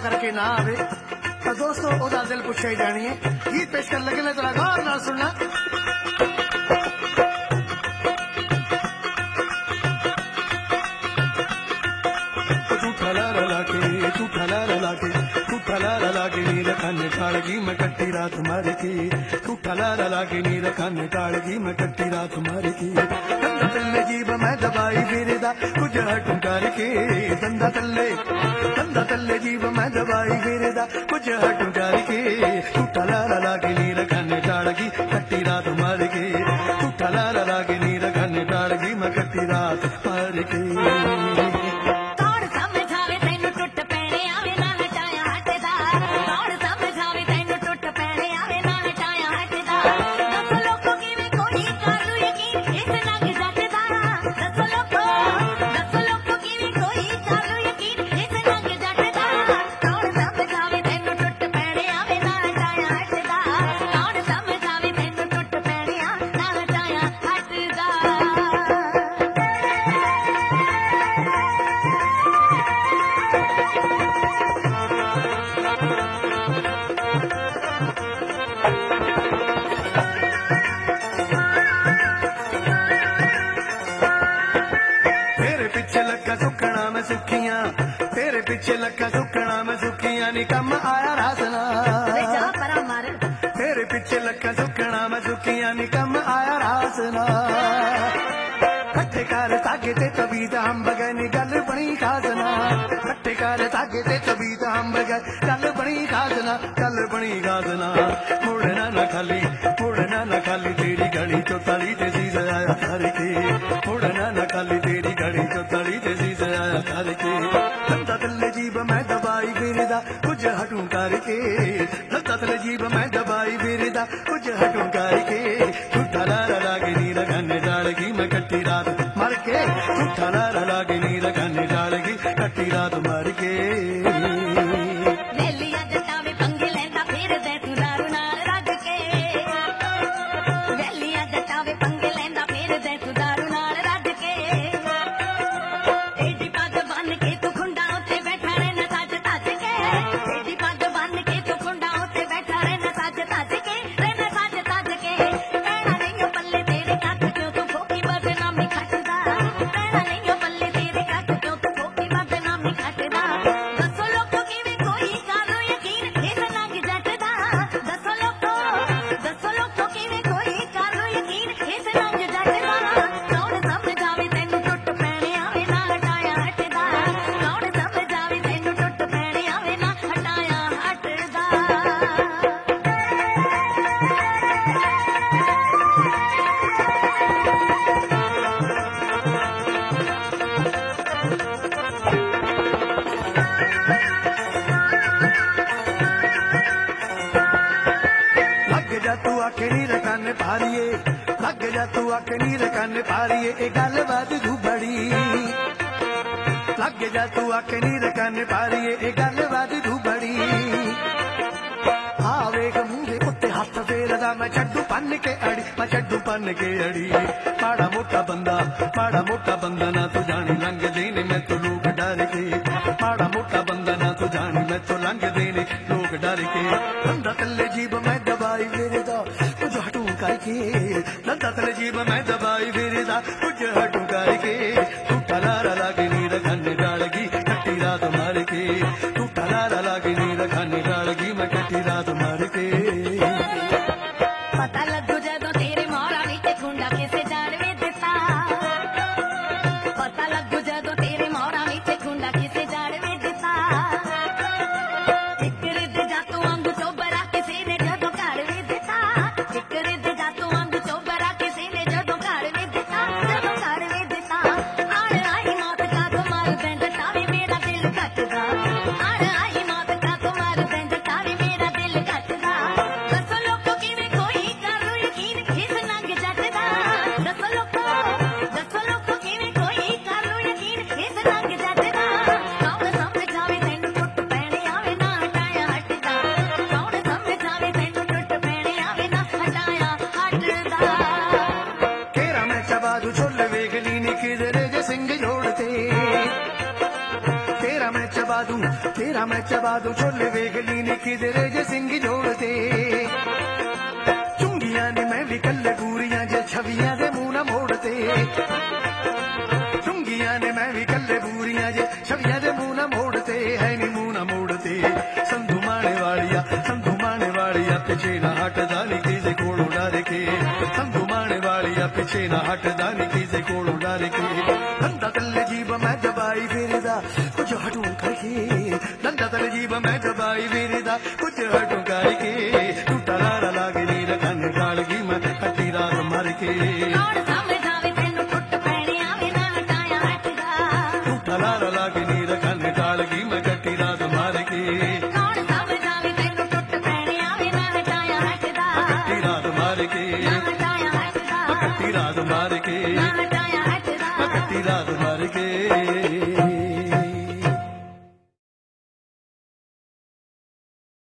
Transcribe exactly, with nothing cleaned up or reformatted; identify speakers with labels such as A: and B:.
A: करके ना आवे तो दोस्तों ओदा दिल पुछे जानी है। गीत पेश कर लगे ने तो गौर ना सुनना। झूठा लारा लागे झूठा लारा लागे नीर खाने टाड़गी मैं कट्टी रात मारे की झूठा लारा लागे नीर खाने टाड़गी मैं कट्टी रात मारे की धंधा तल्ले जीव मैं दबाई फिरदा कुछ हटू करके धंधा तल्ले धंधा तल्ले जीव मैं दबाई फिरदा कुछ हटू करके झूठा लारा लागे नीर खाने टाड़गी कट्टी रात मारे की झूठा लारा लागे नीर खाने टाड़गी मैं कट्टी रात मारे की। तेरे पीछे लखा सुखना मैं सुखिया नी कम आया रासना तेरे पीछे लखा सुखना मैं सुखिया नी कम आया रासना कट्ठे कर तागे ते तभी तो हम बगैनी गल बनी खासना कट्ठे कर तागे ते तभी तो हम बगै गल बनी खासना गल बनी खासना मुड़ना न खाली मुड़ना न खाली तेरी घड़ी चौताली ते सी आया करके मुड़ना न खाली तेरी घड़ी चौताली ते सी आया करके धंधा तल्ले जीव मैं दबाई फिरदा कुछ हटू करके धंधा तल्ले जीव मैं दबाई फिरदा कुछ हटू करके झूठा लारा लागे नीर खाने डालगी मैं कट्टी रात मर के झूठा लारा लागे नीर खाने डालगी कट्टी रात मर के। पारिए लग जा तू आखनी रकाने पारिए ए गल वाधू बड़ी लग जा तू आखनी रकाने पारिए ए गल वाधू बड़ी आवेग मुंडे उत्ते हाथ फेरदा मैं छड्डू पन के अड़ी मैं छड्डू पन के अड़ी माड़ा मोटा बंदा माड़ा मोटा बंदा ना तू जानी लंघ देने मैं तो लोग डर के माड़ा मोटा बंदा ना तू जानी मैं तो लंघ देने लोग डर के धंधा तल्ले जीव मैं दबाई फिरदा कुछ हटू करके धंधा तल्ले जीव मैं दबाई फिरदा कुछ हटू करके झूठा लारा लागे नीर खाने डालगी कट्टी रात मार के झूठा लारा लागे नीर खाने डालगी मैं कट्टी रात मार के।
B: पता लगू जदों तेरे मोरा विच खुंडा किसे जान वे दिता पता लगू जदों तेरे मोरा विच खुंडा किसे जान वे दिता जिक्र दे जा तू अंग चोबरा किसे ने जदों घर वे दिता जिक्र दे जा तू अंग चोबरा किसे ने जदों घर
A: ਤੇਰਾ ਮੈਂ ਚਬਾ ਦੂੰ ਛੋਲੇ ਵੇਖ ਲਈ ਨੀ ਕਿਧਰੇ ਜੇ ਸਿੰਘ ਜੋੜਦੇ ਚੁੰਗੀਆਂ ਨੇ ਮੈਂ ਵੀ ਕੱਲੇ ਬੂਰੀਆਂ ਜੇ ਛਵੀਆਂ ਦੇ ਮੂੰਹ ਨਾ ਮੋੜਦੇ ਚੁੰਗੀਆਂ ਨੇ ਮੈਂ ਵੀ ਕੱਲੇ ਬੂਰੀਆਂ ਜੇ ਛਵੀਆਂ ਦੇ ਮੂੰਹ ਨਾ ਮੋੜਦੇ ਹੈ ਨੀ ਮੂੰਹ ਨਾ ਮੋੜਦੇ ਸੰਧੂ ਮਾਣੇ ਵਾਲੀਆ ਸੰਧੂ ਮਾਣੇ ਵਾਲੀਆ ਪਿੱਛੇ ਨਾ ਹਟਦਾ ਨੀ ਕਿਸੇ ਕੋਲੋਂ ਡਰ ਕੇ ਸੰਧੂ ਮਾਣੇ ਵਾਲੀਆ ਪਿੱਛੇ ਨਾ ਹਟਦਾ ਨੀ ਕਿਸੇ ਕੋਲੋਂ ਡਰ ਕੇ ਦੰਦਾ ਤਲੇ ਜੀਬ ਮੈਂ ਦਬਾਈ ਫਿਰਦਾ ਕੁਝ ਹਟੂੰ ਕਰਕੇ ਦੰਦਾ ਤਲੇ ਜੀਬ ਮੈਂ ਦਬਾਈ ਫਿਰਦਾ ਕੁਝ ਹਟੂੰ ਕਰਕੇ ਟੁੱਟਾ ਲਾਰਾ ਲਾਗੇ ਨੀ ਰਖਣ ਕਾਲ ਗਈ ਮੈਂ ਕੱਟੀ ਰਾਤ ਮਰ ਕੇ
B: ਕੌਣ ਸਮਝਾਵੇ ਤੈਨੂੰ ਟੁੱਟ ਪੈਣੇ ਆਵੇ ਨਾ ਹਟਾਇਆ ਹਟਦਾ
A: ਟੁੱਟਾ ਲਾਰਾ ਲਾਗੇ ਨੀ ਰਖਣ ਕਾਲ ਗਈ ਮੈਂ ਕੱਟੀ ਰਾਤ ਮਰ ਕੇ
B: ਕੌਣ ਸਮਝਾਵੇ ਤੈਨੂੰ ਟੁੱਟ ਪੈਣੇ ਆਵੇ ਨਾ ਹਟਾਇਆ ਹਟਦਾ
A: ਕੱਟੀ ਰਾਤ ਮਾਰ ਕੇ
B: ਨਾ ਹਟਾਇਆ ਹਟਦਾ
A: ਕੱਟੀ ਰਾਤ ਮਾਰ ਕੇ
B: ਨਾ ਹਟਾਇਆ ਹਟਦਾ
A: ਕੱਟੀ ਰਾਤ ਮਾਰ ਕੇ